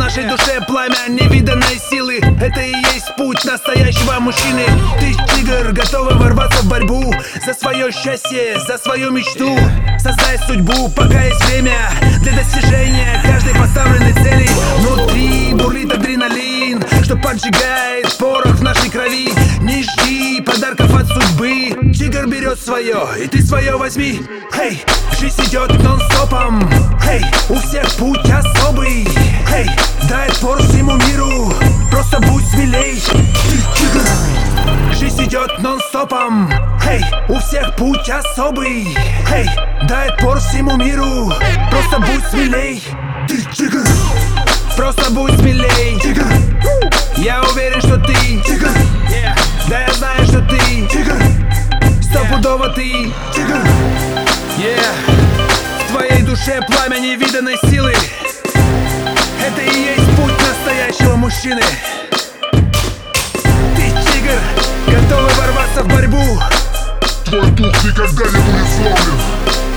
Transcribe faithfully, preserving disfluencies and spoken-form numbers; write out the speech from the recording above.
нашей душе пламя невиданной силы. Это и есть путь настоящего мужчины. Ты тигр, готовый ворваться в борьбу за свое счастье, за свою мечту. Создай судьбу, пока есть время для достижения каждой поставленной цели. Внутри бурлит адреналин, что поджигает порох в нашей крови. Не жди подарков от судьбы. Тигр берет свое, и ты свое возьми. Эй, жизнь идет нон-стопом. Эй, у всех путь особый. Эй, дай отпор всему миру. Просто будь смелей. Ты тигр. Жизнь идет нон-стопом. Эй, у всех путь особый. Эй, дай отпор всему миру. Просто будь смелей. Ты тигр. Просто будь смелей. Тигр. Я уверен, что ты тигр. Yeah. Да я знаю, что ты тигр. Стопудово ты тигр. Yeah. В твоей душе пламя невиданной силы. Это и есть путь настоящего мужчины. Ты тигр, готовый ворваться в борьбу. Твой дух никогда не будет сломлен.